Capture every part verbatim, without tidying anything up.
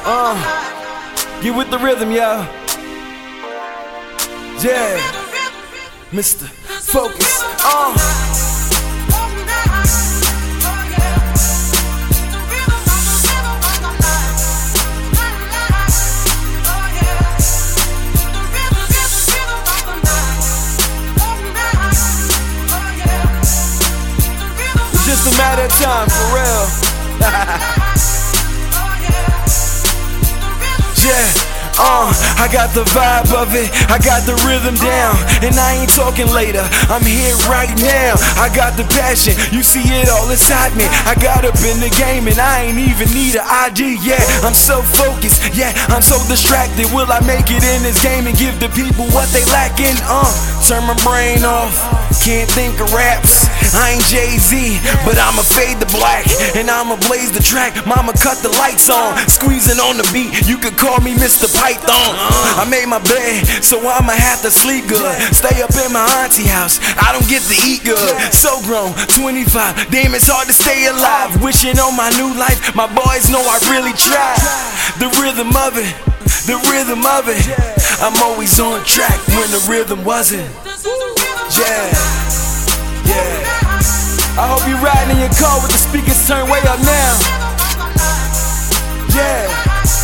Uh, get with the rhythm, y'all. Yeah, Mister Focus. Uh. It's just a matter of time, for real. Yeah, uh, I got the vibe of it, I got the rhythm down, and I ain't talking later, I'm here right now. I got the passion, you see it all inside me. I got up in the game and I ain't even need an I D. Yeah, I'm so focused, yeah, I'm so distracted. Will I make it in this game and give the people what they lacking? Uh, turn my brain off, can't think of raps. I ain't Jay-Z, but I'ma fade the black, and I'ma blaze the track. Mama cut the lights on, squeezing on the beat. You could call me Mister Python. I made my bed, so I'ma have to sleep good. Stay up in my auntie house, I don't get to eat good. So grown, twenty-five, damn it's hard to stay alive. Wishing on my new life, my boys know I really tried. The rhythm of it, the rhythm of it. I'm always on track when the rhythm wasn't. Yeah, yeah. I hope you riding in your car with the speakers turned way up now. Yeah.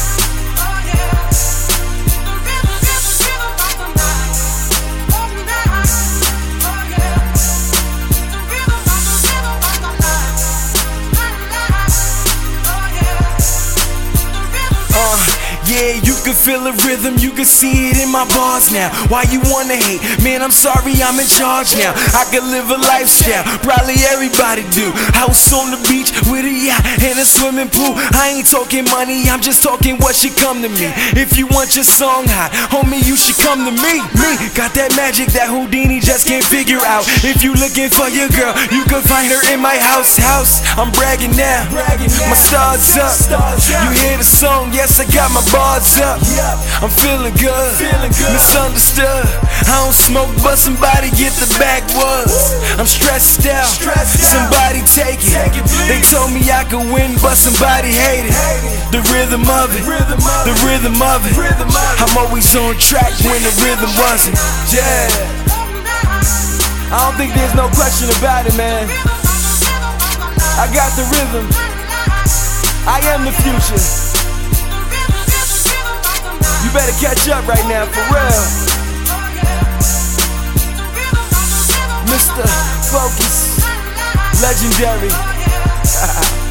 Yeah, you can feel the rhythm, you can see it in my bars now. Why you wanna hate? Man, I'm sorry, I'm in charge now. I can live a lifestyle, probably everybody do. House on the beach with a yacht and a swimming pool. I ain't talking money, I'm just talking what should come to me. If you want your song hot, homie, you should come to me. Me, got that magic that Houdini just can't figure out. If you looking for your girl, you can find her in my house. House, I'm bragging now, my stars up. You hear the song, yes, I got my bars up. I'm feeling good, misunderstood. I don't smoke, but somebody get the backwoods. I'm stressed out, somebody take it. They told me I could win, but somebody hate it. The rhythm of it, the rhythm of it. I'm always on track when the rhythm wasn't. Yeah, I don't think there's no question about it, man. I got the rhythm, I am the future. You better catch up right now, for real. Mister Focus, legendary.